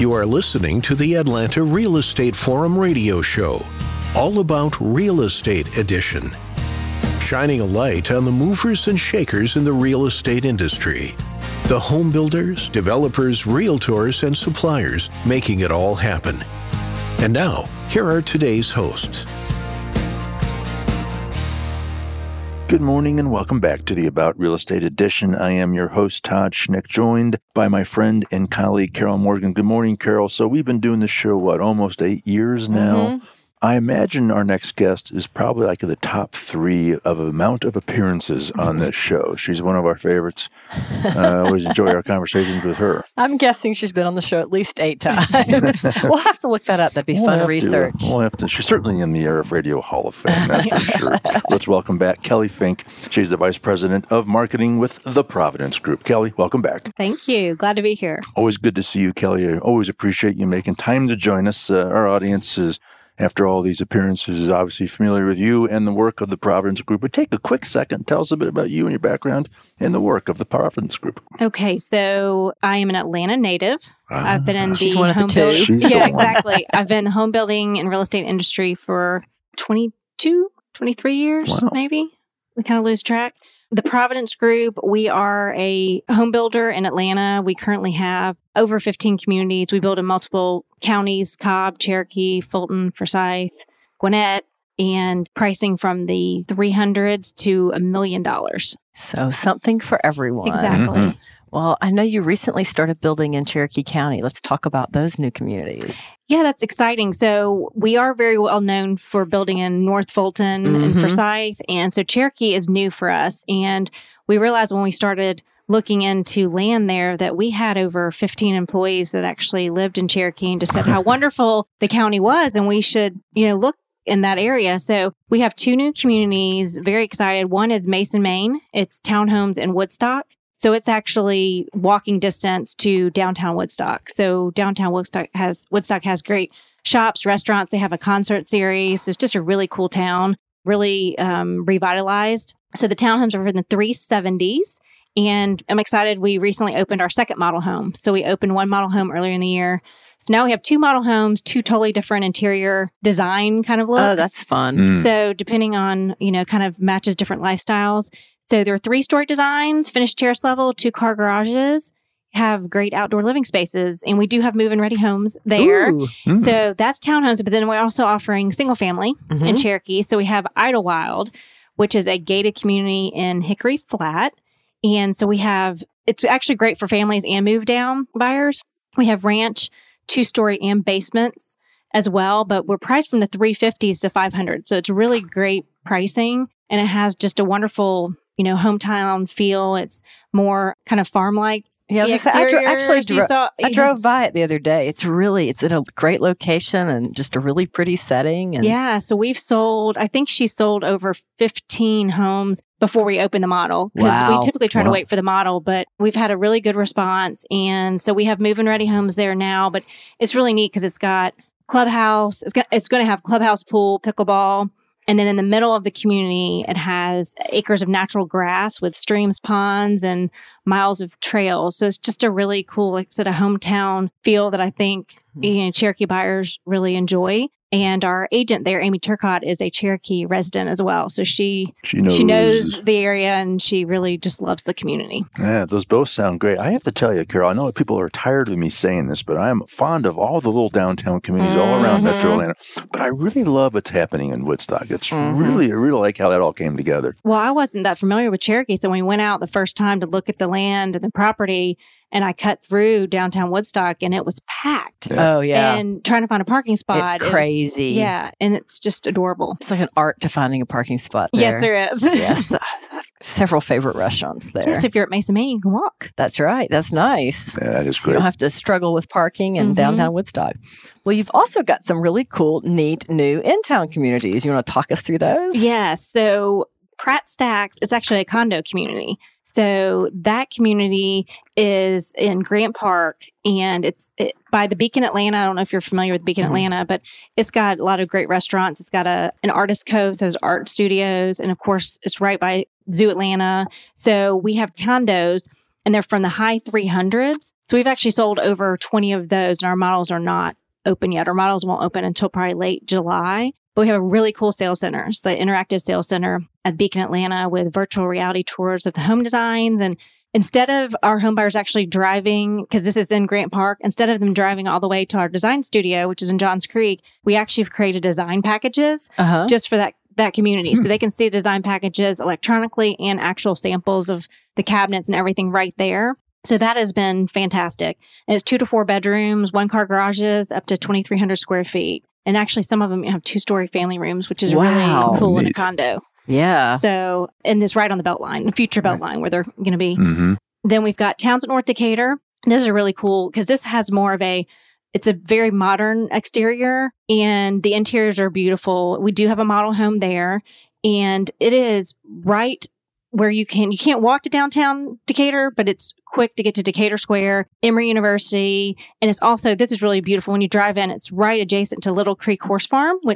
You are listening to the Atlanta Real Estate Forum radio show, all about real estate edition, shining a light on the movers and shakers in the real estate industry, the home builders, developers, realtors, and suppliers making it all happen. And now, here are today's hosts. Good morning and welcome back to the About Real Estate edition. I am your host, Todd Schnick, joined by my friend and colleague, Carol Morgan. Good morning, Carol. So we've been doing this show, almost 8 years now? Mm-hmm. I imagine our next guest is probably like in the top 3 of amount of appearances on this show. She's one of our favorites. Always enjoy our conversations with her. I'm guessing she's been on the show at least 8 times. We'll have to look that up. That'd be fun research. We'll have to. She's certainly in the Arif Radio Hall of Fame, that's for sure. Let's welcome back Kelly Fink. She's the Vice President of Marketing with the Providence Group. Kelly, welcome back. Thank you. Glad to be here. Always good to see you, Kelly. I always appreciate you making time to join us. Our audience is, after all these appearances, is obviously familiar with you and the work of the Providence Group. But take a quick second. Tell us a bit about you and your background and the work of the Providence Group. Okay, so I am an Atlanta native. I've been in the one of the two. Yeah, exactly. I've been in the home building and real estate industry for 22, 23 years, maybe. We kind of lose track. The Providence Group, we are a home builder in Atlanta. We currently have over 15 communities. We build in multiple counties: Cobb, Cherokee, Fulton, Forsyth, Gwinnett, and pricing from the $300s to $1 million. So something for everyone. Exactly. Mm-hmm. Well, I know you recently started building in Cherokee County. Let's talk about those new communities. Yeah, that's exciting. So we are very well known for building in North Fulton and Forsyth. And so Cherokee is new for us. And we realized when we started looking into land there that we had over 15 employees that actually lived in Cherokee and just said how wonderful the county was. And we should, look in that area. So we have 2 new communities, very excited. One is Mason, Maine. It's townhomes in Woodstock. So it's actually walking distance to downtown Woodstock. So downtown Woodstock has great shops, restaurants. They have a concert series. So it's just a really cool town, really revitalized. So the townhomes are in the 370s. And I'm excited. We recently opened our second model home. So we opened one model home earlier in the year. So now we have 2 model homes, 2 totally different interior design kind of looks. Oh, that's fun. So depending on, kind of matches different lifestyles. So there are 3-story designs, finished terrace level, 2-car garages, have great outdoor living spaces. And we do have move-in ready homes there. So that's townhomes. But then we're also offering single family in Cherokee. So we have Idlewild, which is a gated community in Hickory Flat. And so it's actually great for families and move down buyers. We have ranch, 2-story and basements as well, but we're priced from the 350s to 500. So it's really great pricing, and it has just a wonderful, hometown feel. It's more kind of farm-like. Yeah, I drove by it the other day. It's in a great location and just a really pretty setting. And yeah, so I think she sold over 15 homes before we opened the model, because we typically try to wait for the model, but we've had a really good response. And so we have move-in ready homes there now, but it's really neat because it's got clubhouse. It's going to have clubhouse, pool, pickleball. And then in the middle of the community, it has acres of natural grass with streams, ponds, and miles of trails. So it's just a really cool, like I said, a hometown feel that I think Cherokee buyers really enjoy. And our agent there, Amy Turcotte, is a Cherokee resident as well. So she knows the area, and she really just loves the community. Yeah, those both sound great. I have to tell you, Carol, I know people are tired of me saying this, but I'm fond of all the little downtown communities all around Metro Atlanta. But I really love what's happening in Woodstock. It's I really like how that all came together. Well, I wasn't that familiar with Cherokee. So when we went out the first time to look at the land and the property, and I cut through downtown Woodstock, and it was packed. Yeah. Oh, yeah. And trying to find a parking spot. It's crazy. And it's just adorable. It's like an art to finding a parking spot there. Yes, there is. Yes. Several favorite restaurants there. Yes, if you're at Mason, Maine, you can walk. That's right. That's nice. Yeah, that is so great. You don't have to struggle with parking in downtown Woodstock. Well, you've also got some really cool, neat, new in-town communities. You want to talk us through those? Yeah. So Pratt Stacks is actually a condo community. So that community is in Grant Park, and it's by the Beacon Atlanta. I don't know if you're familiar with Beacon Atlanta, but it's got a lot of great restaurants. It's got an artist cove, so there's art studios, and of course, it's right by Zoo Atlanta. So we have condos. and they're from the high 300s. So we've actually sold over 20 of those, and our models are not open yet. Our models won't open until probably late July. But we have a really cool sales center. It's the interactive sales center at Beacon, Atlanta, with virtual reality tours of the home designs. And instead of our home buyers actually driving, because this is in Grant Park, instead of them driving all the way to our design studio, which is in Johns Creek, we actually have created design packages just for that community. So they can see design packages electronically and actual samples of the cabinets and everything right there. So that has been fantastic. And it's 2 to 4 bedrooms, 1-car garages, up to 2,300 square feet. And actually, some of them have 2-story family rooms, which is really cool in a condo. Yeah. So, and it's right on the Beltline, the future Beltline, where they're going to be. Then we've got Townsend North Decatur. This is really cool because this has more of it's a very modern exterior, and the interiors are beautiful. We do have a model home there, and it is right where you can't walk to downtown Decatur, but it's quick to get to Decatur Square, Emory University. And it's also, this is really beautiful. When you drive in, it's right adjacent to Little Creek Horse Farm, which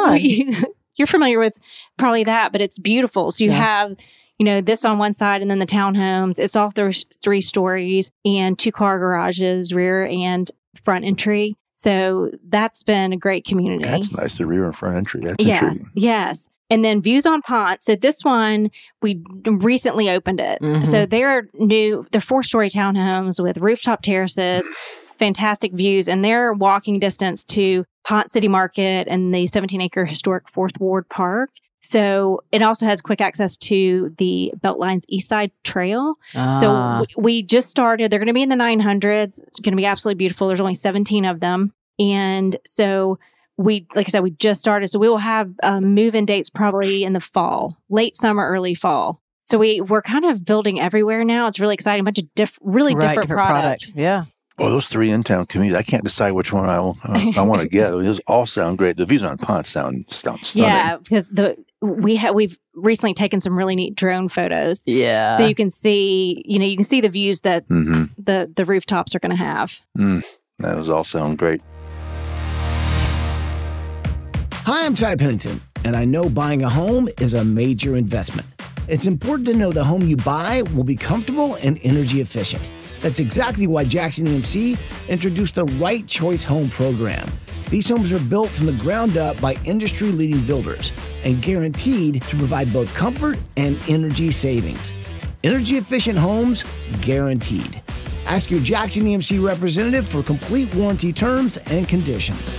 you're familiar with probably that, but it's beautiful. So you have, this on one side and then the townhomes. It's all 3 stories and 2-car garages, rear and front entry. So that's been a great community. That's nice, the rear and front entry. That's intriguing. Yes. And then Views on Ponce. So this one, we recently opened it. So they're new. They're 4-story townhomes with rooftop terraces, fantastic views, and they're walking distance to Ponce City Market and the 17-acre historic 4th Ward Park. So it also has quick access to the Beltline's East Side Trail. So we just started. They're going to be in the 900s. It's going to be absolutely beautiful. There's only 17 of them. And so like I said, we just started. So we will have move-in dates probably in the fall, late summer, early fall. So we're kind of building everywhere now. It's really exciting. A bunch of different products. Yeah. Well, those 3 in-town communities, I can't decide which one I want to get. Those all sound great. The Views on Ponce sound stunning. Yeah, because we've recently taken some really neat drone photos. Yeah. So you can see, you can see the views that the rooftops are going to have. Those all sound great. Hi, I'm Ty Pennington, and I know buying a home is a major investment. It's important to know the home you buy will be comfortable and energy efficient. That's exactly why Jackson EMC introduced the Right Choice Home program. These homes are built from the ground up by industry-leading builders and guaranteed to provide both comfort and energy savings. Energy-efficient homes, guaranteed. Ask your Jackson EMC representative for complete warranty terms and conditions.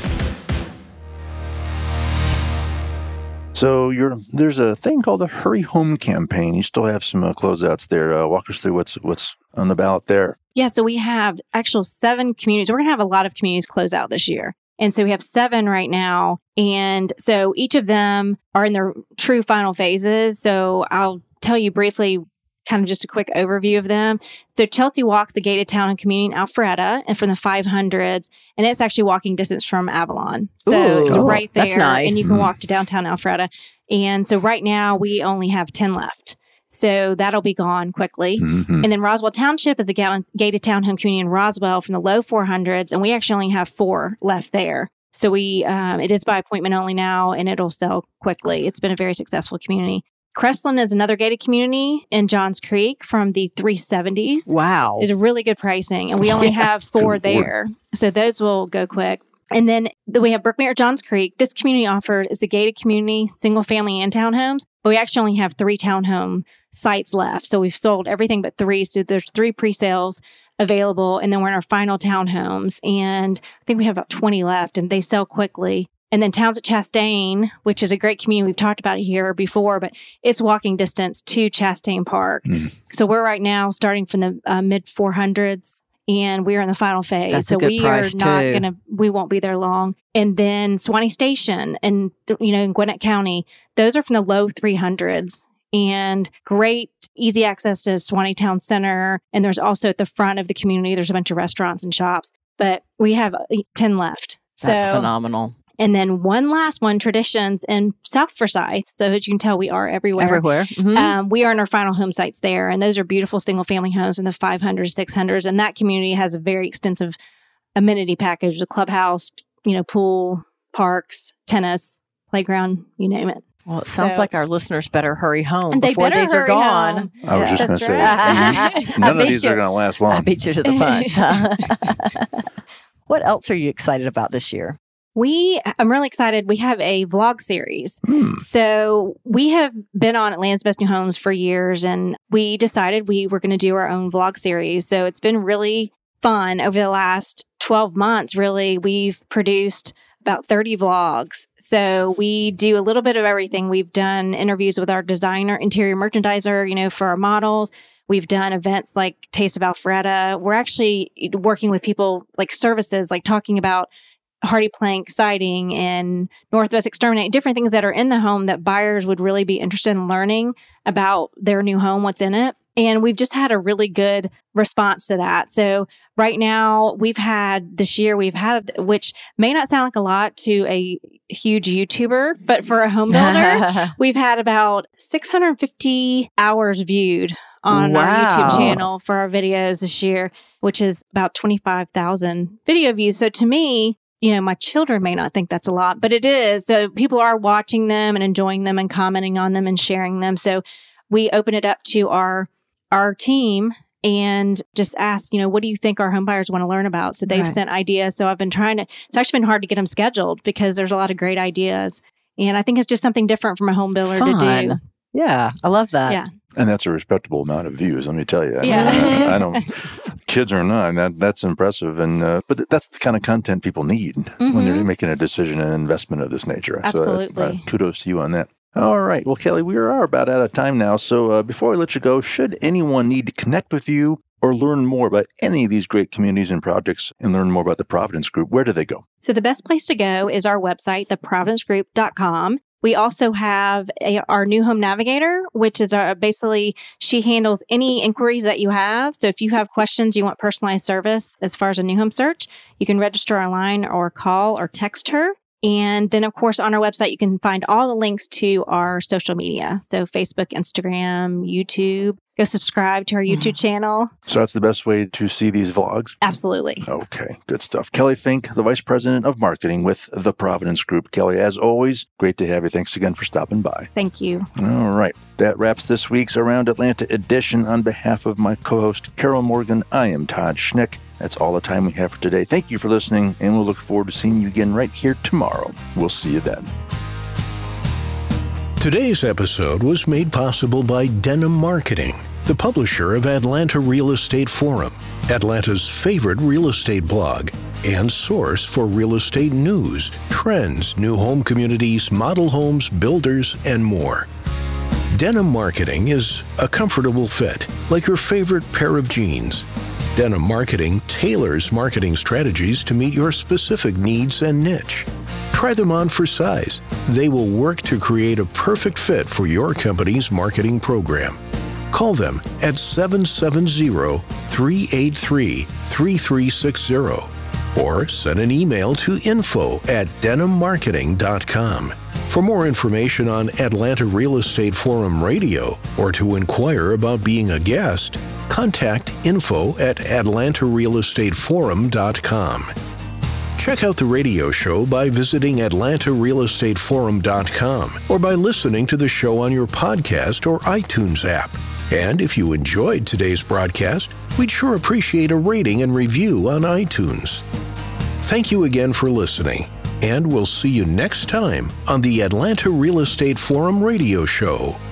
So there's a thing called the Hurry Home campaign. You still have some closeouts there. Walk us through what's on the ballot there. Yeah, so we have actual 7 communities. We're going to have a lot of communities close out this year. And so we have 7 right now. And so each of them are in their true final phases. So I'll tell you briefly, kind of just a quick overview of them. So Chelsea Walk's a gated town and community in Alpharetta and from the 500s. And it's actually walking distance from Avalon. So it's right there. That's nice. And you can walk to downtown Alpharetta. And so right now we only have 10 left. So that'll be gone quickly. And then Roswell Township is a gated townhome community in Roswell from the low 400s. And we actually only have 4 left there. So it is by appointment only now, and it'll sell quickly. It's been a very successful community. Crestline is another gated community in Johns Creek from the 370s. Wow. It's a really good pricing, and we only have 4 there. So those will go quick. And then we have Brookmere at Johns Creek. This community is a gated community, single family and townhomes, but we actually only have 3 townhome sites left. So we've sold everything but 3. So there's 3 pre-sales available, and then we're in our final townhomes. And I think we have about 20 left, and they sell quickly. And then Townsend Chastain, which is a great community. We've talked about it here before, but it's walking distance to Chastain Park. So we're right now starting from the mid 400s, and we're in the final phase. That's so a good we price are not we won't be there long. And then Suwannee Station and, in Gwinnett County, those are from the low 300s. And great, easy access to Suwannee Town Center. And there's also at the front of the community, there's a bunch of restaurants and shops. But we have 10 left. That's phenomenal. And then one last one, Traditions in South Forsyth. So as you can tell, we are everywhere. We are in our final home sites there. And those are beautiful single-family homes in the 500s, 600s. And that community has a very extensive amenity package, the clubhouse, pool, parks, tennis, playground, you name it. Well, it sounds like our listeners better hurry home And they before better these are hurry gone. home. I was just going to That's say, none of these are going to last I long. beat you to the punch. What else are you excited about this year? I'm really excited. We have a vlog series. So we have been on Atlanta's Best New Homes for years, and we decided we were going to do our own vlog series. So it's been really fun over the last 12 months. Really, we've produced about 30 vlogs. So we do a little bit of everything. We've done interviews with our designer, interior merchandiser, for our models. We've done events like Taste of Alpharetta. We're actually working with people like services, like talking about Hardy Plank siding and Northwest Exterminate, different things that are in the home that buyers would really be interested in learning about their new home, what's in it. And we've just had a really good response to that. So right now we've had, which may not sound like a lot to a huge YouTuber, but for a home builder, we've had about 650 hours viewed on our YouTube channel for our videos this year, which is about 25,000 video views. So to me, my children may not think that's a lot, but it is. So people are watching them and enjoying them and commenting on them and sharing them. So we open it up to our team and just ask, what do you think our home buyers want to learn about? So they've sent ideas. So I've been it's actually been hard to get them scheduled because there's a lot of great ideas. And I think it's just something different from a home builder to do. Yeah, I love that. Yeah. And that's a respectable amount of views, let me tell you. Yeah. I don't, kids or not, that's impressive. And but that's the kind of content people need when they're making a decision and investment of this nature. Absolutely. So kudos to you on that. All right. Well, Kelly, we are about out of time now. So before I let you go, should anyone need to connect with you or learn more about any of these great communities and projects and learn more about the Providence Group, where do they go? So the best place to go is our website, theprovidencegroup.com. We also have our new home navigator, which is basically she handles any inquiries that you have. So if you have questions, you want personalized service as far as a new home search, you can register online or call or text her. And then, of course, on our website, you can find all the links to our social media. So Facebook, Instagram, YouTube. Go subscribe to our YouTube channel. So that's the best way to see these vlogs? Absolutely. Okay, good stuff. Kelly Fink, the Vice President of Marketing with the Providence Group. Kelly, as always, great to have you. Thanks again for stopping by. Thank you. All right. That wraps this week's Around Atlanta edition. On behalf of my co-host, Carol Morgan, I am Todd Schnick. That's all the time we have for today. Thank you for listening, and we'll look forward to seeing you again right here tomorrow. We'll see you then. Today's episode was made possible by Denim Marketing, the publisher of Atlanta Real Estate Forum, Atlanta's favorite real estate blog and source for real estate news, trends, new home communities, model homes, builders, and more. Denim Marketing is a comfortable fit, like your favorite pair of jeans. Denim Marketing tailors marketing strategies to meet your specific needs and niche. Try them on for size. They will work to create a perfect fit for your company's marketing program. Call them at 770-383-3360 or send an email to info@denimmarketing.com. For more information on Atlanta Real Estate Forum Radio or to inquire about being a guest, contact info@atlantarealestateforum.com. Check out the radio show by visiting atlantarealestateforum.com or by listening to the show on your podcast or iTunes app. And if you enjoyed today's broadcast, we'd sure appreciate a rating and review on iTunes. Thank you again for listening, and we'll see you next time on the Atlanta Real Estate Forum radio show.